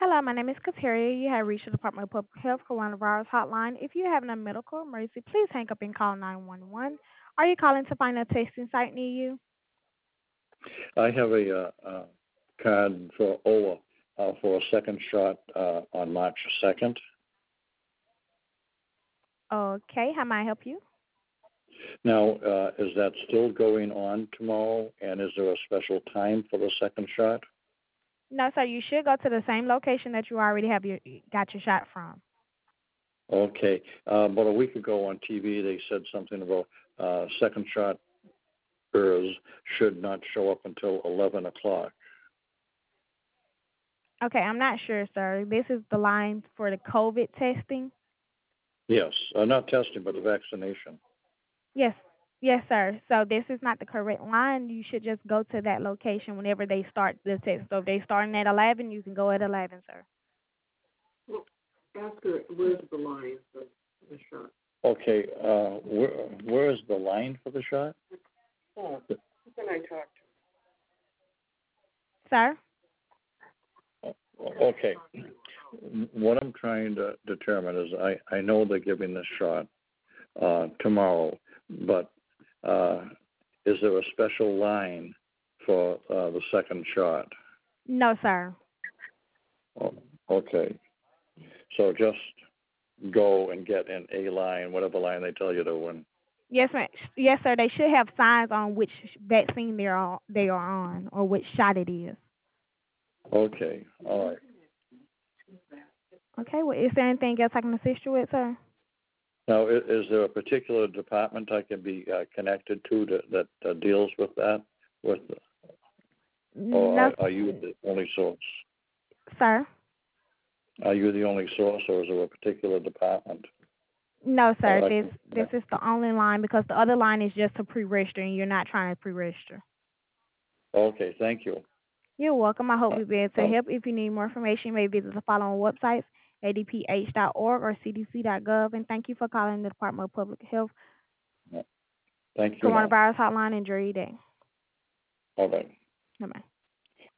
Hello, my name is Kateria. You have reached the Department of Public Health Coronavirus Hotline. If you have a medical emergency, please hang up and call 911. Are you calling to find a testing site near you? I have a card for OLA for a second shot on March 2nd. Okay, how may I help you? Now, is that still going on tomorrow? And is there a special time for the second shot? No, sir, you should go to the same location that you already got your shot from. Okay. About a week ago on TV, they said something about second shot should not show up until 11 o'clock. Okay, I'm not sure, sir. This is the line for the COVID testing. Yes, not testing, but the vaccination. Yes, yes, sir. So this is not the correct line. You should just go to that location whenever they start the test. So if they starting at 11, you can go at 11, sir. Well, ask her where's the line for the shot. Okay, where is the line for the shot? Oh, who can I talk Sir? Okay. What I'm trying to determine is I know they're giving this shot tomorrow, but is there a special line for the second shot? No, sir. Oh, okay. So just go and get in a line, whatever line they tell you to win. Yes, ma'am. Yes, sir. They should have signs on which vaccine they are on or which shot it is. Okay. All right. Okay. Well, is there anything else I can assist you with, sir? Now, is there a particular department I can be connected to that deals with that? Or No, are you the only source? sir. Are you the only source, or is there a particular department? No, sir. This is the only line because the other line is just to pre-register, and you're not trying to pre-register. Okay. Thank you. You're welcome. I hope we'll be able to help. If you need more information, you may visit the following websites: adph.org or cdc.gov. And thank you for calling the Department of Public Health Thank you. Coronavirus Hotline. Enjoy your day. All right. Bye-bye.